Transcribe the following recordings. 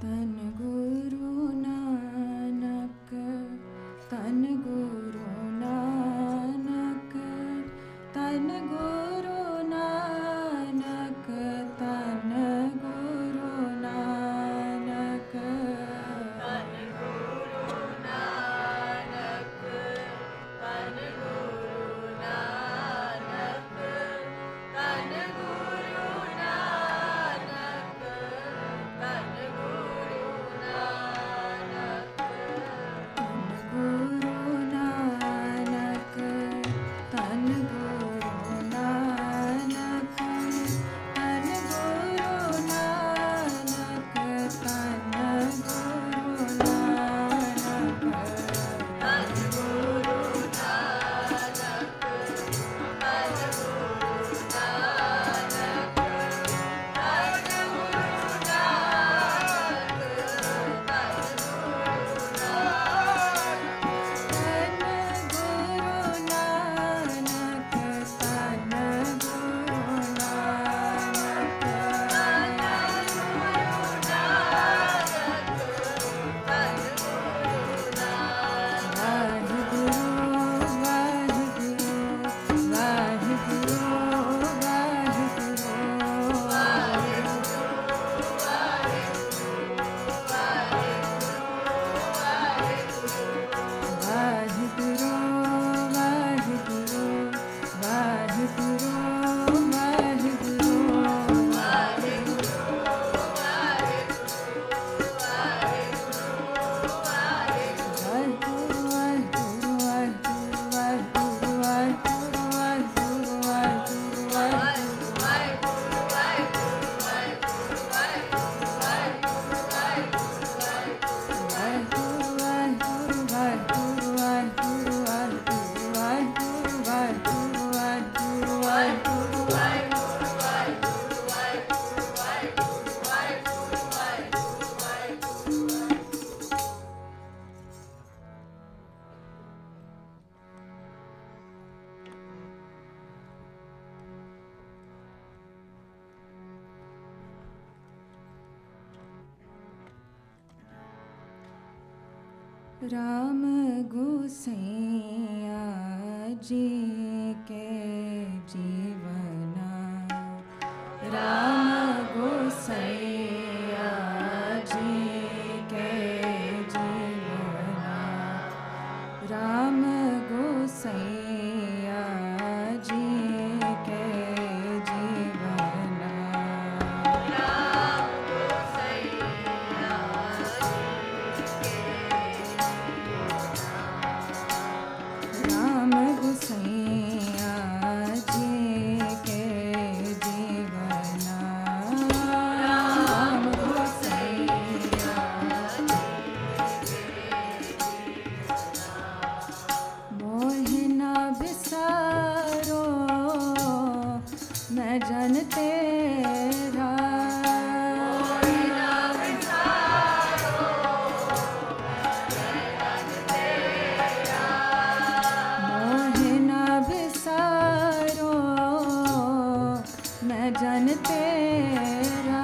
तन गुरु नानक, तन गुरु नानक, तन गुरु नानक, तन गुरु नानक, तन गुरु नानक, तन गुरु नानक, तन गुरु नानक, तन गुरु नानक, तन गुरु नानक, तन गुरु नानक, तन गुरु नानक, तन गुरु नानक, तन गुरु नानक, तन गुरु नानक, तन गुरु राम गोसैया जी के जीवना, राम गोसैया जी के जीवना, राम गोसैया जी के जीवना, राम गोसैया राम गोसैया जी के जीवना, राम गोसैया मोहि न बिसारो मैं जन तेरा, मैं जन तेरा,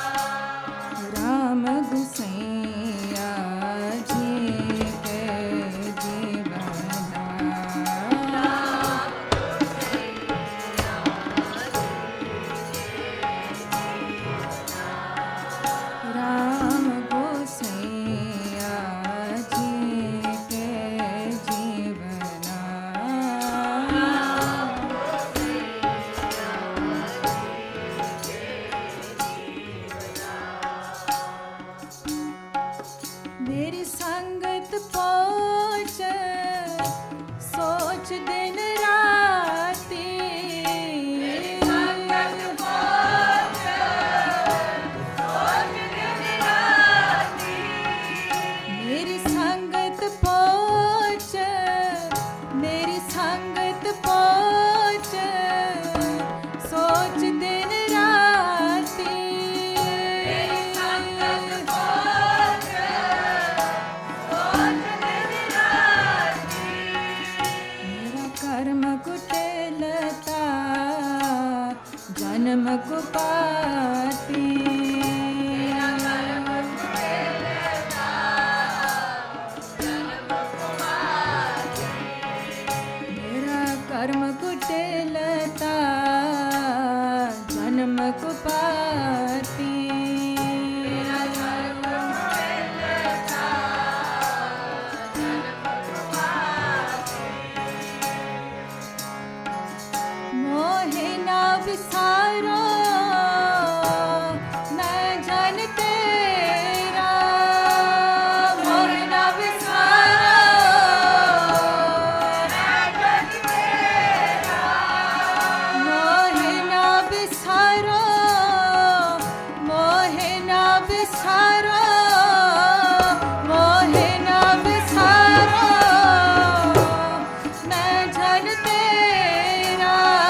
राम गोसैया जी के कुपाती मेरा कर्म कुटिलता जन्म कुपाती मोहे ना विसारो मैं जन तेरा मोहे ना विसारो मैं जन तेरा मोहे ना विसारो मोहे ना विसारो मोहे ना विसारो मैं जन तेरा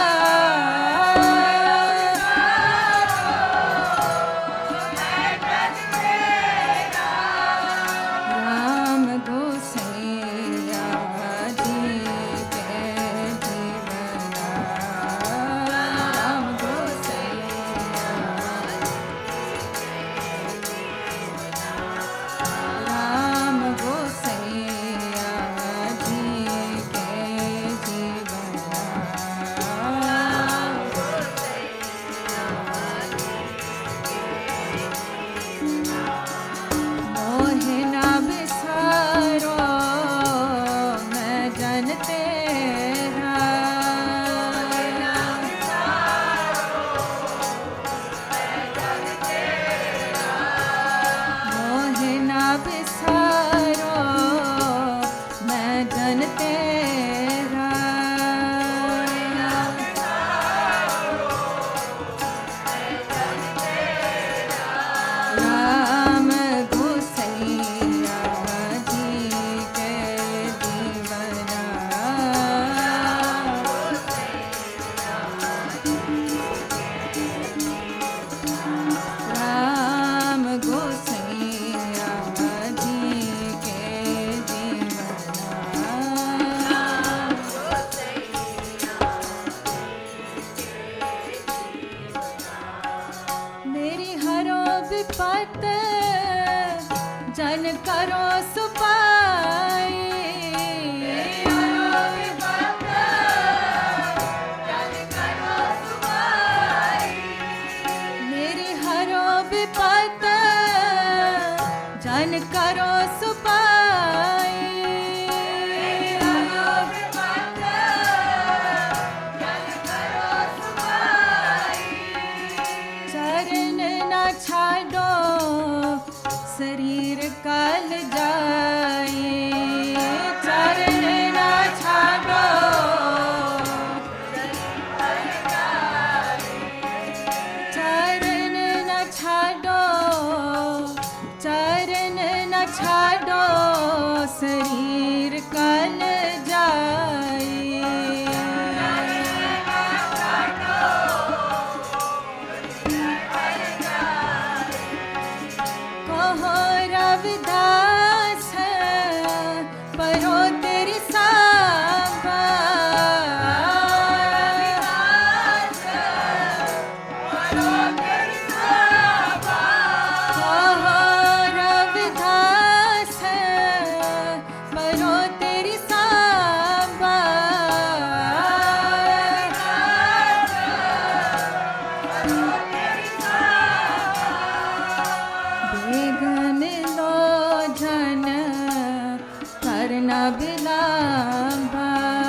राम गोसैया जी के जीवना राम गोसैया राम गोसैया जी के जीवना मोहे ना विसारो मैं जन तेरा मोहे ना विसारो मैं जन तेरा राम गोसैया जी के जीवना राम गोसैया जी के जीवना मेरी हरो विपत जन करो सुपाई मेरी हरो विपत जन करो सुपाई चरण न छाड़ो शरीर कल जाए चरण न छाड़ो चरण न छाड़ो चरण न छाड़ो शरीर कल जाए कहो रविदास परो तेरी सांबा कहो रविदास परो तेरी सांबा बेगन लो जन करना बिलाबा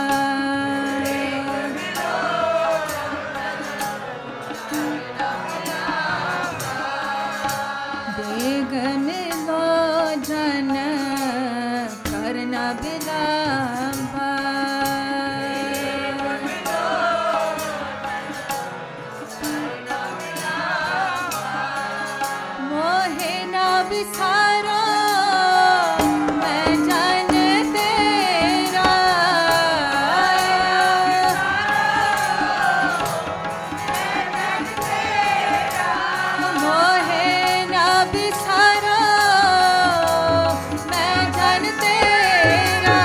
बेगन लो जन करना बिलाबा मोहे ना विसारो मैं जन तेरा मोहे ना विसारो मैं जन तेरा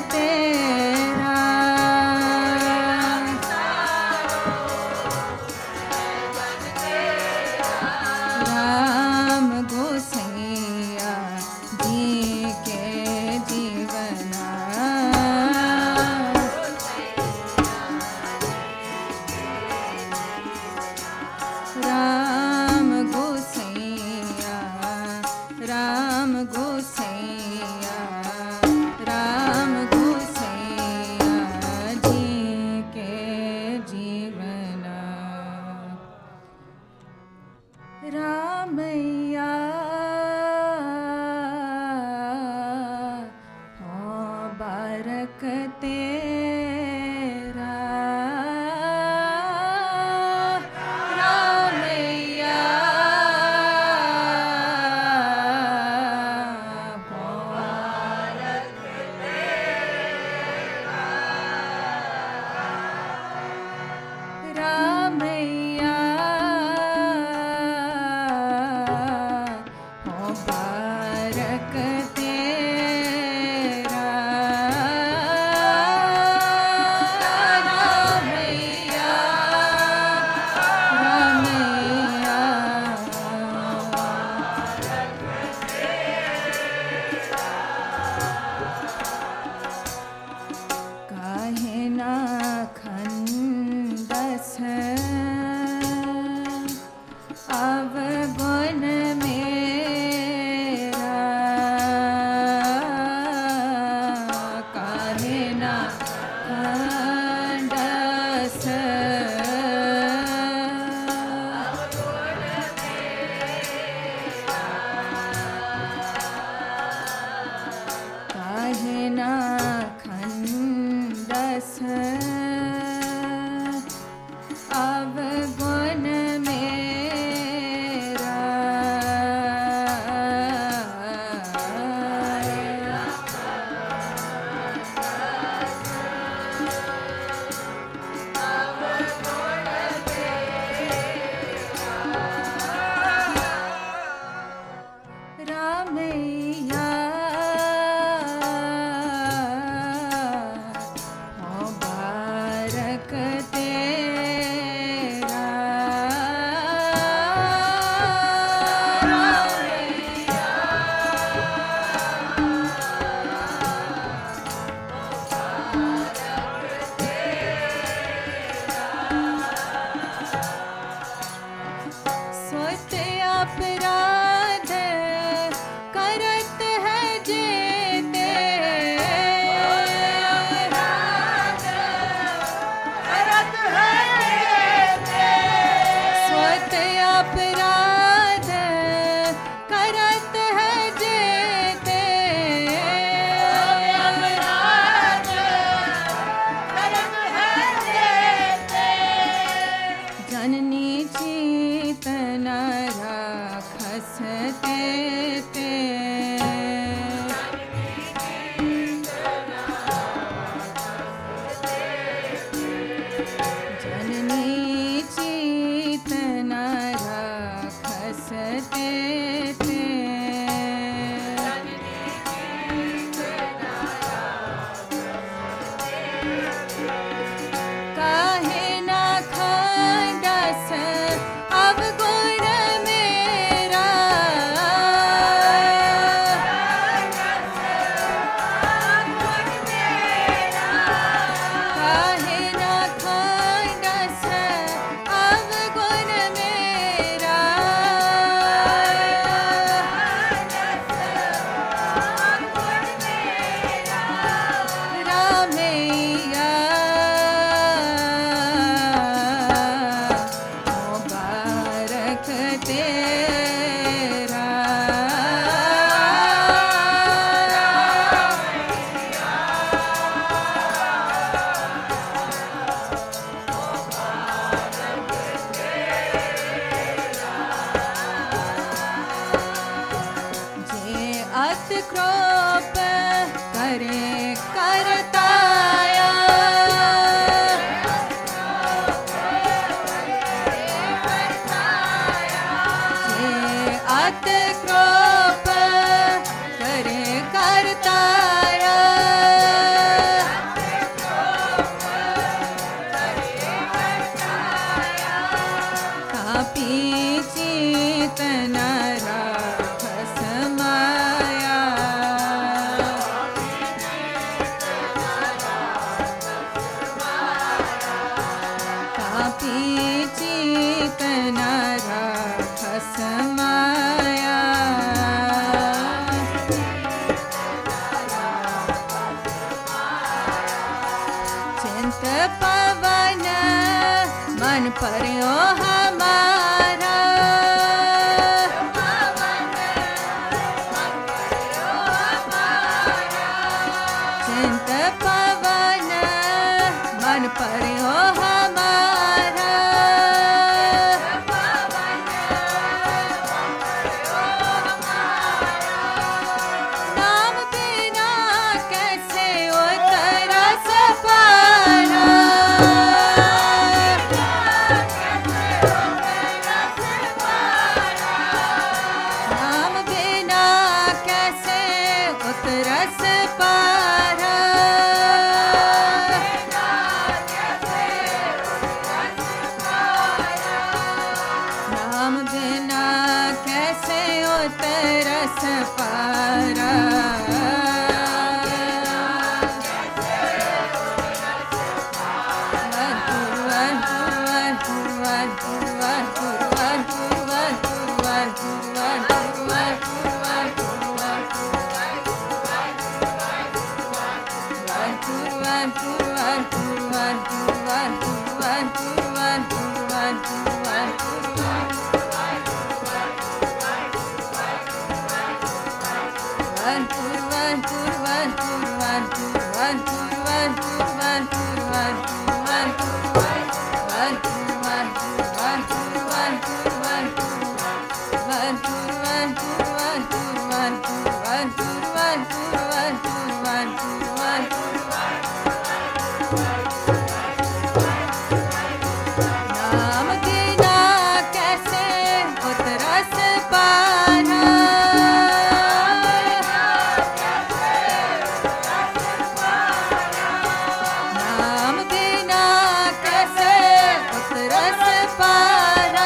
तेरा राम गोसैया जी के जीवना राम गोसैया राम गोसैया राम गोसैया जी के जीवना रामैया हो बारक तेरा रामैया हो बारक रामैया हो बारक तेरा रामैया रामैया काहे ना खंडस अवगुण मेरा काहे ना खंडस काहे ना खंडस अवगुण मेरा रामैया हो बारक तेरा रामैया सोत अपराध करत है जेते सोत अपराध करत है जेते जननी चेतना राखस तेते जननी चेतना राखस तेते काहे ना खंडस अवगुण मेरा काहे ना खंडस अवगुण मेरा रामैया हो बारक तेरा जे अत क्रोप करे करताया जे अत क्रोप करे करताया समाया चिंत पवन मन पर्यो हमारा चिंत पवन मन पर्यो हमारा नाम बिना कैसे उतरा सपारा नाम बिना कैसे उतरा सपारा नाम बिना कैसे उतरा सपारा नाम बिना कैसे उतरा सपारा नाम बिना कैसे उतरा सपारा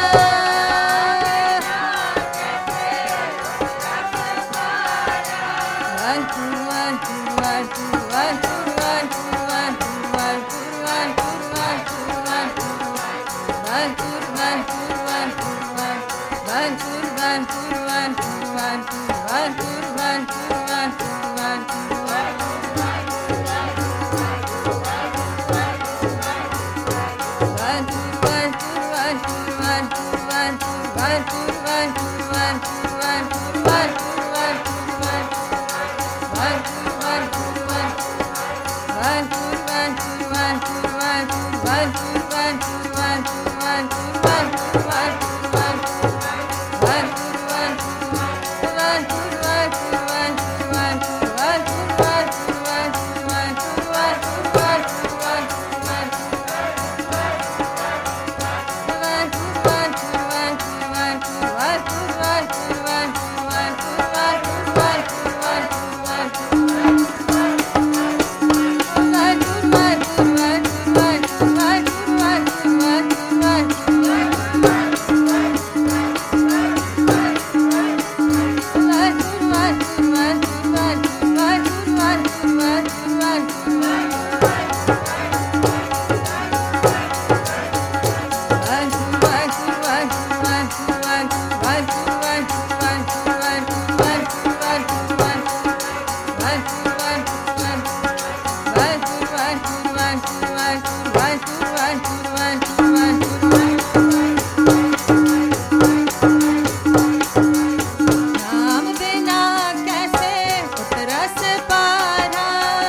नाम बिना कैसे उतरा सपारा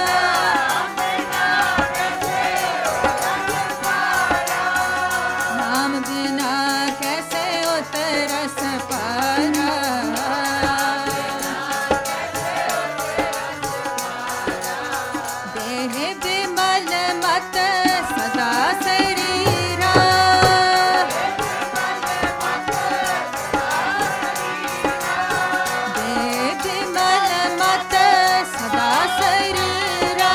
नाम बिना कैसे उतरा सपारा देह बिमल मत सदा शरीरा देह बिमल मत सदा शरीरा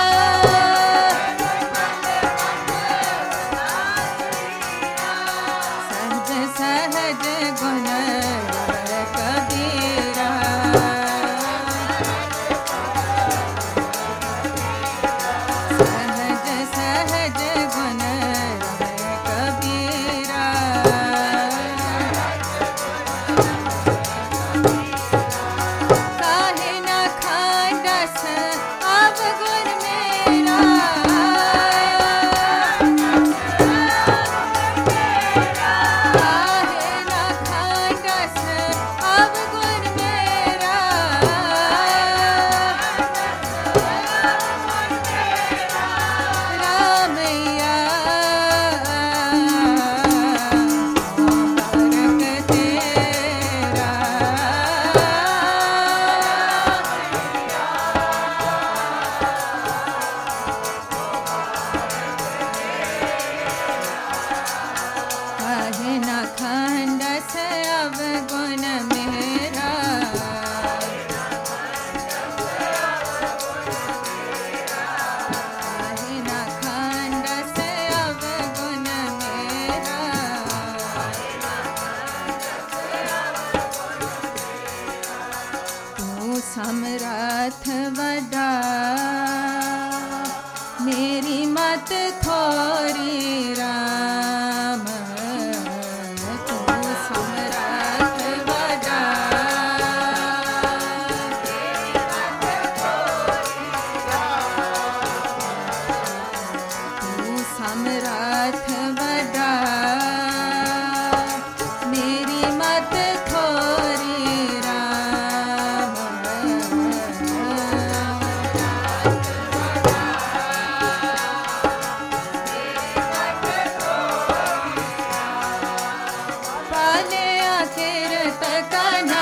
सहज सहज गुण कैसे अवगुण मेरा। काहे ना खंड से अवगुण मेरा। तू समर्थ बड़ा मेरी मत थोरी राम। तू समर्थ बड़ा तू समर्थ बड़ा मेरी मत थोरी राम। पाले आखिर तक